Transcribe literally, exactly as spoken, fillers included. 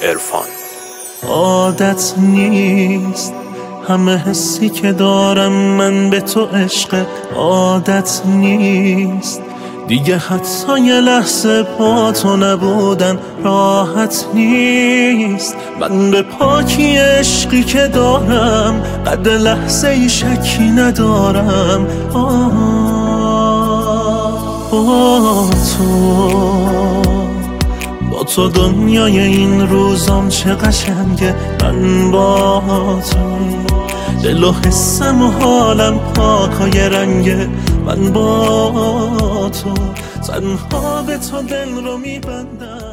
عرفان. عادت نیست همه حسی که دارم من به تو عشق، عادت نیست دیگه حتی یه لحظه با تو نبودن راحت نیست. من به پاکی عشقی که دارم قدر لحظه ای شکی ندارم. آه با تو با تو دنیای این روزام چه قشنگه. من با تو دل و حسم و حالم پاکای رنگه. من با تو تنها به تو دل رو میبندم.